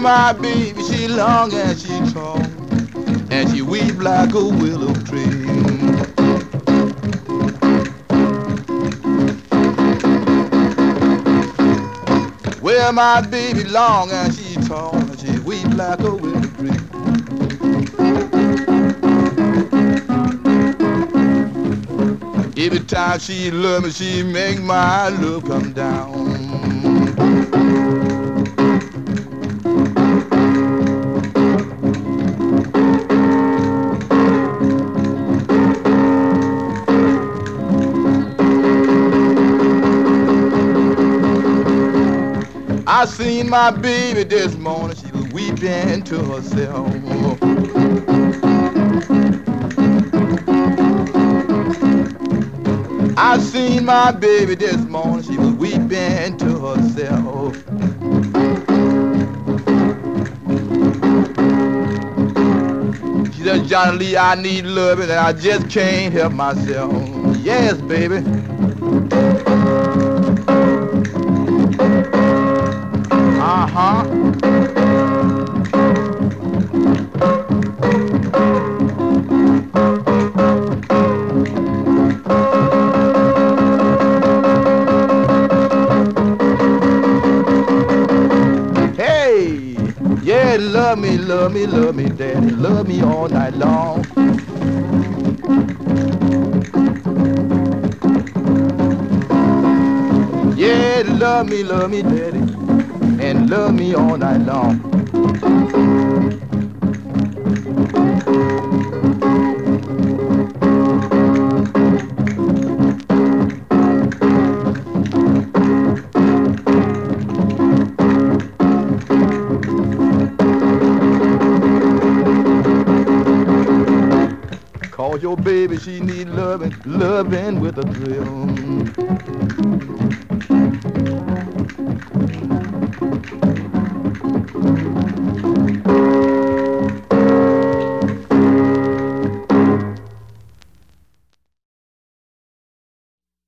my baby, she long and she tall, and she weep like a willow tree. Well, my baby long and she tall, and she weep like a willow tree. Every time she love me, she make my love come down. I seen my baby this morning, she was weeping to herself. I seen my baby this morning, she was weeping to herself. She said, Johnny Lee, I need love and I just can't help myself. Yes, baby. Uh-huh. Hey, yeah, love me, love me, love me, daddy, love me all night long. Yeah, love me, daddy, and love me all night long. Cause your baby, she need loving, loving with a thrill.